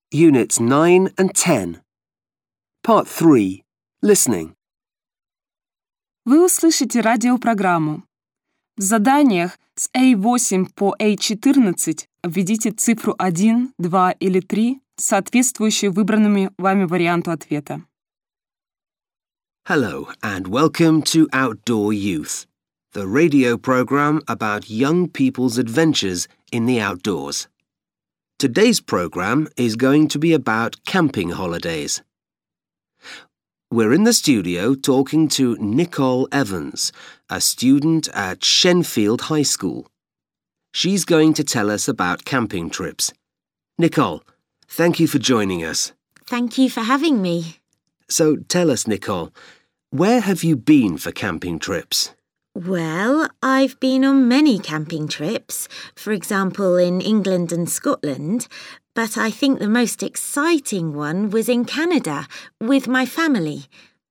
Units 9 and 10. Part 3. Listening. Вы услышите радиопрограмму. В заданиях с A8 по A14 введите цифру 1, 2 или 3, соответствующие выбранному вами варианту ответа. Hello and welcome to Outdoor Youth, the radio program about young people's adventures in the outdoors. Today's program is going to be about camping holidays. We're in the studio talking to Nicole Evans, a student at Shenfield High School. She's going to tell us about camping trips. Nicole, thank you for joining us. Thank you for having me. So tell us, Nicole, where have you been for camping trips? Well, I've been on many camping trips, for example in England and Scotland, but I think the most exciting one was in Canada with my family.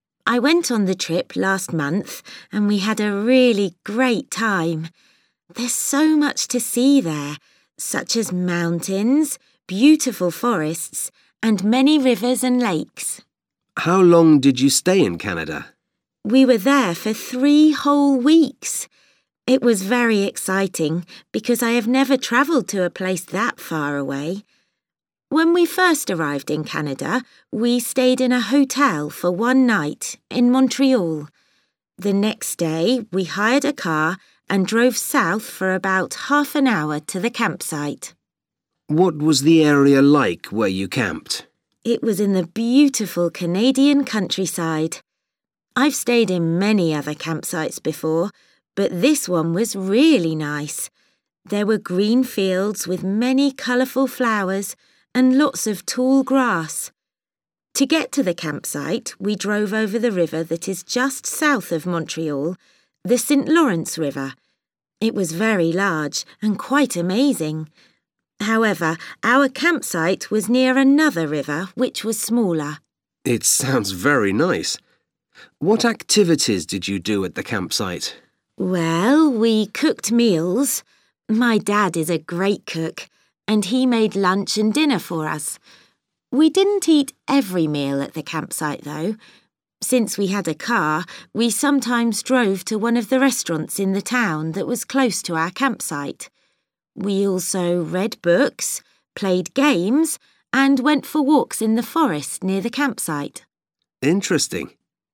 I went on the trip last month and we had a really great time. There's so much to see there, such as mountains, beautiful forests, and many rivers and lakes. How long did you stay in Canada? We were there for 3 whole weeks. It was very exciting because I have never travelled to a place that far away. When we first arrived in Canada, we stayed in a hotel for 1 night in Montreal. The next day, we hired a car and drove south for about half an hour to the campsite. What was the area like where you camped? It was in the beautiful Canadian countryside. I've stayed in many other campsites before, but this one was really nice. There were green fields with many colourful flowers and lots of tall grass. To get to the campsite, we drove over the river that is just south of Montreal, the St. Lawrence River. It was very large and quite amazing. However, our campsite was near another river which was smaller. It sounds very nice. What activities did you do at the campsite? Well, we cooked meals. My dad is a great cook, and he made lunch and dinner for us. We didn't eat every meal at the campsite, though. Since we had a car, we sometimes drove to one of the restaurants in the town that was close to our campsite. We also read books, played games, and went for walks in the forest near the campsite. Interesting.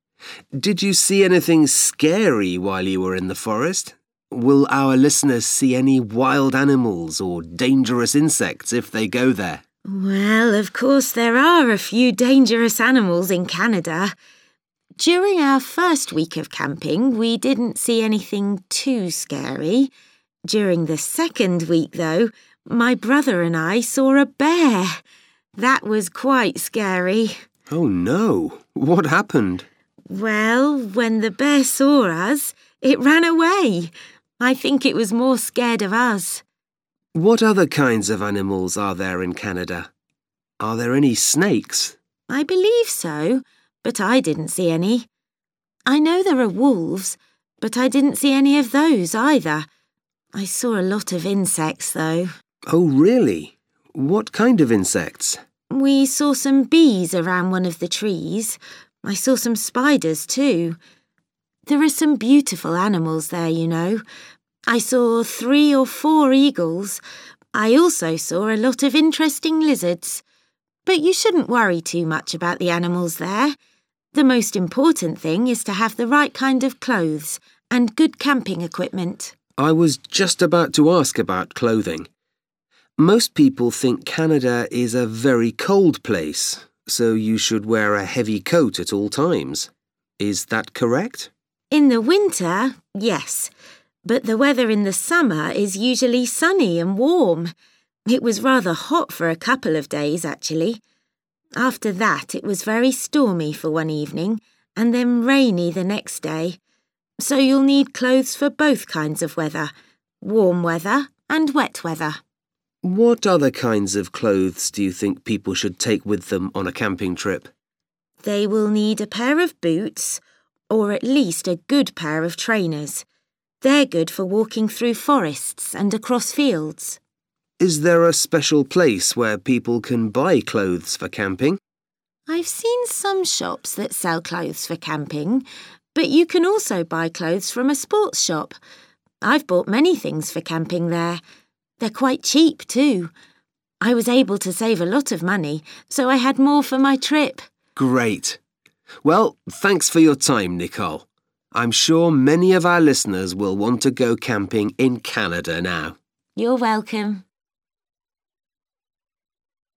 Did you see anything scary while you were in the forest? Will our listeners see any wild animals or dangerous insects if they go there? Well, of course there are a few dangerous animals in Canada. During our first week of camping, we didn't see anything too scary. During the second week, though, my brother and I saw a bear. That was quite scary. Oh no! What happened? Well, when the bear saw us, it ran away. I think it was more scared of us. What other kinds of animals are there in Canada? Are there any snakes? I believe so, but I didn't see any. I know there are wolves, but I didn't see any of those either. I saw a lot of insects, though. Oh, really? What kind of insects? We saw some bees around one of the trees. I saw some spiders too. There are some beautiful animals there, you know. I saw 3 or 4 eagles. I also saw a lot of interesting lizards. But you shouldn't worry too much about the animals there. The most important thing is to have the right kind of clothes and good camping equipment. I was just about to ask about clothing. Most people think Canada is a very cold place, so you should wear a heavy coat at all times. Is that correct? In the winter, yes, but the weather in the summer is usually sunny and warm. It was rather hot for a couple of days, actually. After that, it was very stormy for one evening and then rainy the next day. So you'll need clothes for both kinds of weather, warm weather and wet weather. What other kinds of clothes do you think people should take with them on a camping trip? They will need a pair of boots, or at least a good pair of trainers. They're good for walking through forests and across fields. Is there a special place where people can buy clothes for camping? I've seen some shops that sell clothes for camping, but you can also buy clothes from a sports shop. I've bought many things for camping there. They're quite cheap too. I was able to save a lot of money, so I had more for my trip. Great. Well, thanks for your time, Nicole. I'm sure many of our listeners will want to go camping in Canada now. You're welcome.